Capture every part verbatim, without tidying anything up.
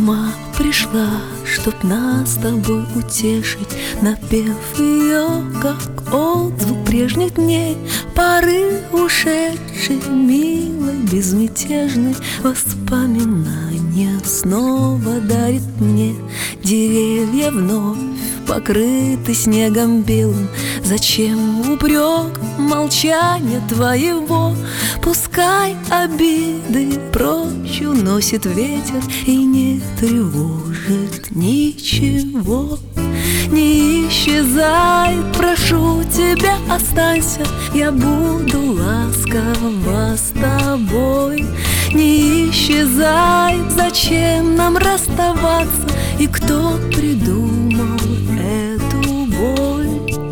Зима пришла, чтоб нас с тобой утешить, напев ее, как отзвук прежних дней, порыв ушедший, милый, безмятежный, воспоминания снова дарит мне. Деревья вновь покрыты снегом белым. Зачем упрек молчания твоего? Пускай обиды прочь уносит ветер и не тревожит ничего. Не исчезай, прошу тебя, останься, я буду ласкова с тобой. Не исчезай, зачем нам расставаться, и кто придумал эту боль?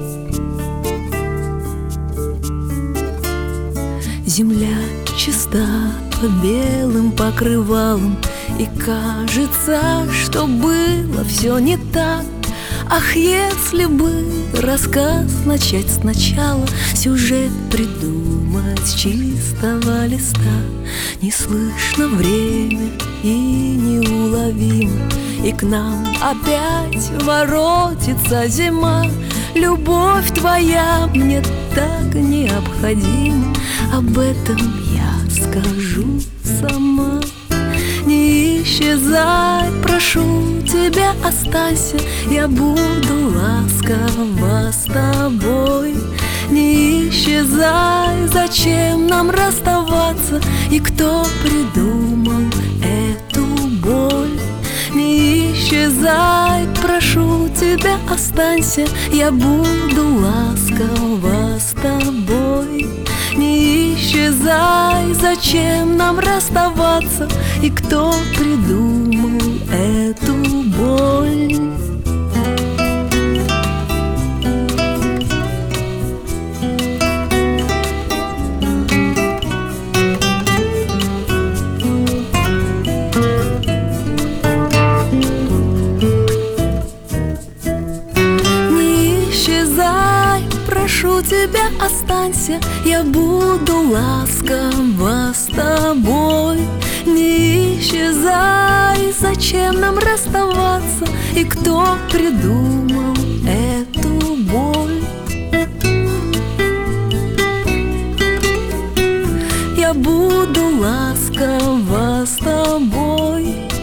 Земля чиста по белым покрывалам, и кажется, что было все не так. Ах, если бы рассказ начать сначала, сюжет придумать с чистого листа. Не слышно время и неуловимо, и к нам опять воротится зима. Любовь твоя мне так необходима, об этом я скажу сама. Не исчезай, прошу тебя, останься, я буду ласкова с тобой. Не исчезай, зачем нам расставаться, и кто придумал эту боль? Не исчезай, прошу тебя, останься, я буду ласкова с тобой. Не исчезай, зачем нам расставаться, и кто придумал эту боль? Прошу тебя, останься, я буду ласкова с тобой. Не исчезай, зачем нам расставаться, и кто придумал эту боль? Я буду ласкова с тобой.